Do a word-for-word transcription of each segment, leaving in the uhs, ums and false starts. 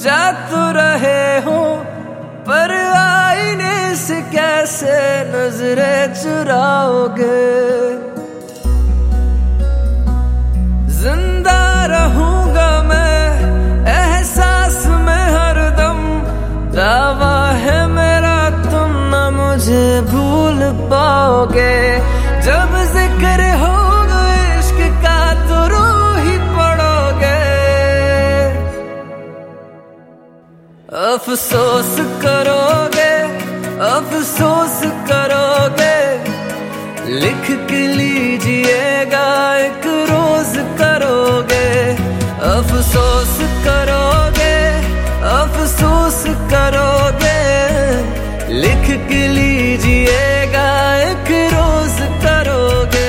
जा तो रहे हो, पर आईने से कैसे नजरें चुराओगे। जिंदा रहूंगा मैं एहसास में हरदम, दावा है मेरा तुम न मुझे भूल पाओगे। जब जिक्र होगा इश्क का तो रो ही पड़ोगे। अफसोस करोगे, अफसोस करोगे, लिख के लीजिएगा एक रोज करोगे। अफसोस करोगे, अफसोस करोगे, लिख के लीजिएगा एक रोज करोगे।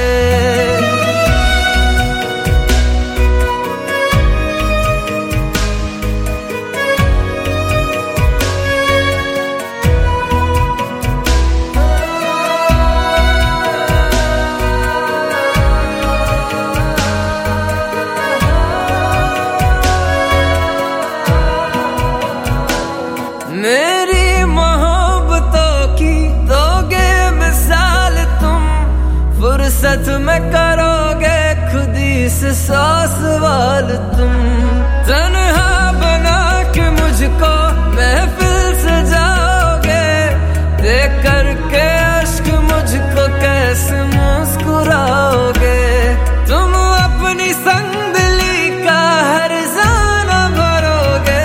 मेरी मोहब्बतों की दोगे मिसाल तुम, फुर्सत में करोगे खुदी से सौ सवाल तुम। तन्हा बना के मुझको महफिल से जाओगे, देख करके अश्क मुझको कैसे मुस्कुराओगे। तुम अपनी संगदली का हर जाना भरोगे।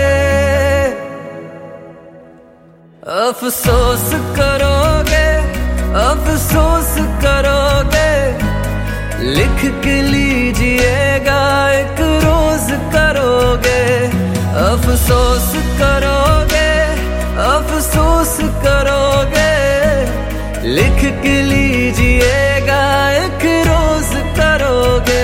अफसोस करोगे, अफसोस करोगे, लिख के लीजिएगा एक रोज करोगे। अफसोस करोगे, अफसोस करोगे, लिख के लीजिएगा एक रोज करोगे।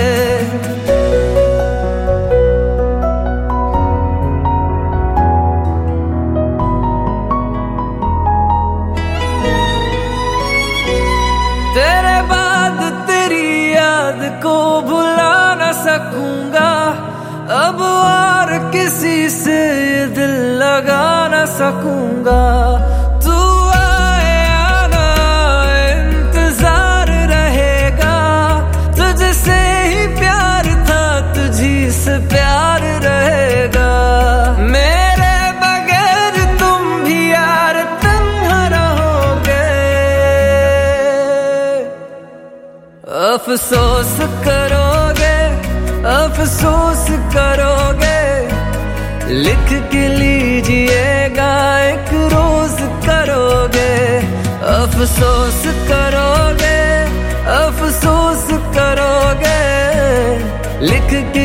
तेरे बाद तेरी याद को भुला न सकूंगा, अब और किसी से दिल लगा न सकूंगा। तू आए आना इंतजार रहेगा, तुझसे ही प्यार था तुझी से प्यार रहेगा। मेरे बगैर तुम भी यार तन्हा रहोगे। अफसोस करोगे, अफसोस करोगे, लिख के लीजिएगा एक रोज करोगे। अफसोस करोगे, अफसोस करोगे, लिख के